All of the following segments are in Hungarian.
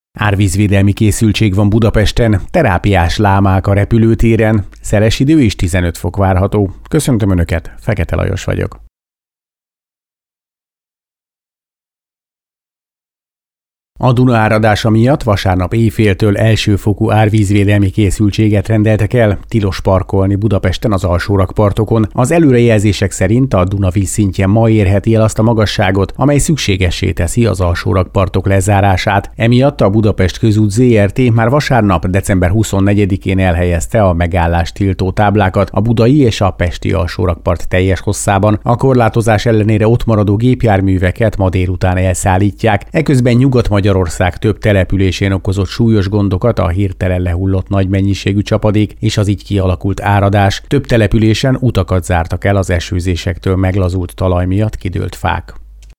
Árvízvédelmi készültség van Budapesten, terápiás lámák a repülőtéren, szeles idő és 15 fok várható. Köszöntöm Önöket, Fekete Lajos vagyok. A Duna áradása miatt vasárnap éjféltől elsőfokú árvízvédelmi készültséget rendeltek el, tilos parkolni Budapesten az alsórakpartokon. Az előrejelzések szerint a Duna vízszintje ma érheti el azt a magasságot, amely szükségessé teszi az alsórakpartok lezárását. Emiatt a Budapest Közút Zrt. Már vasárnap, december 24-én elhelyezte a megállást tiltó táblákat a budai és a pesti alsórakpart teljes hosszában. A korlátozás ellenére ott maradó gépjárműveket ma délután elszállítják. Eközben Nyugat-Magyarország több településén okozott súlyos gondokat a hirtelen lehullott nagy mennyiségű csapadék és az így kialakult áradás. Több településen utakat zártak el az esőzésektől meglazult talaj miatt kidőlt fák.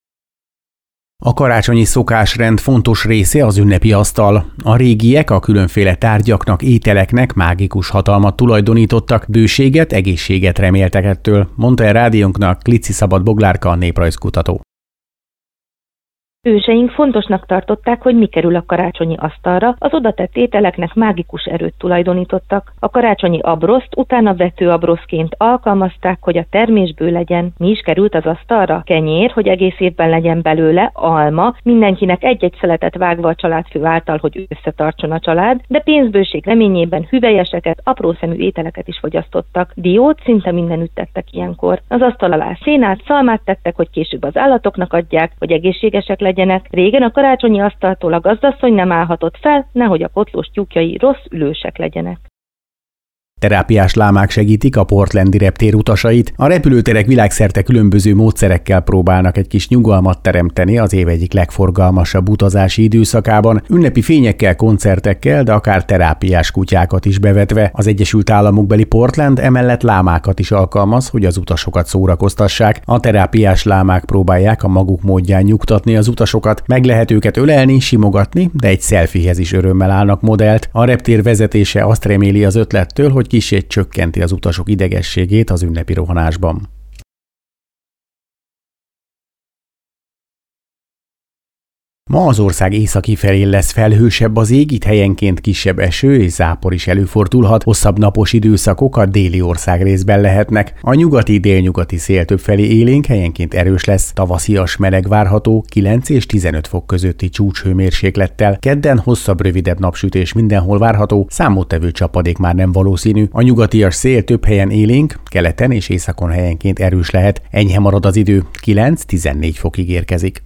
A karácsonyi szokásrend fontos része az ünnepi asztal. A régiek a különféle tárgyaknak, ételeknek mágikus hatalmat tulajdonítottak, bőséget, egészséget reméltek ettől, mondta el rádiónknak Klici Szabad Boglárka, a néprajzkutató. Őseink fontosnak tartották, hogy mi kerül a karácsonyi asztalra, az odatett ételeknek mágikus erőt tulajdonítottak. A karácsonyi abroszt utána vetőabroszként alkalmazták, hogy a termésből legyen. Mi is került az asztalra? Kenyér, hogy egész évben legyen belőle, alma, mindenkinek egy-egy szeletet vágva a családfő által, hogy összetartson a család, de pénzbőség reményében hüvelyeseket, aprószemű ételeket is fogyasztottak. Diót szinte mindenütt tettek ilyenkor. Az asztal alá szénát, szalmát tettek, hogy később az állatoknak adják, hogy egészségesek legyenek. Régen a karácsonyi asztaltól a gazdasszony nem állhatott fel, nehogy a potlós tyúkjai rossz ülősek legyenek. Terápiás lámák segítik a portlandi reptér utasait. A repülőterek világszerte különböző módszerekkel próbálnak egy kis nyugalmat teremteni az év egyik legforgalmasabb utazási időszakában, ünnepi fényekkel, koncertekkel, de akár terápiás kutyákat is bevetve. Az Egyesült Államokbeli Portland emellett lámákat is alkalmaz, hogy az utasokat szórakoztassák. A terápiás lámák próbálják a maguk módján nyugtatni az utasokat, meg lehet őket ölelni, simogatni, de egy selfiehez is örömmel állnak modellt. A reptér vezetése azt reméli az ötlettől, hogy kissé csökkenti az utasok idegességét az ünnepi rohanásban. Ma az ország északi felén lesz felhősebb az ég, itt helyenként kisebb eső és zápor is előfordulhat, hosszabb napos időszakok a déli országrészben lehetnek. A nyugati-délnyugati szél többfelé élénk, helyenként erős lesz, tavaszias meleg várható, 9 és 15 fok közötti csúcshőmérséklettel. Kedden hosszabb, rövidebb napsütés mindenhol várható, számottevő csapadék már nem valószínű. A nyugatias szél több helyen élénk, keleten és északon helyenként erős lehet. Enyhe marad az idő, 9-14 fokig érkezik.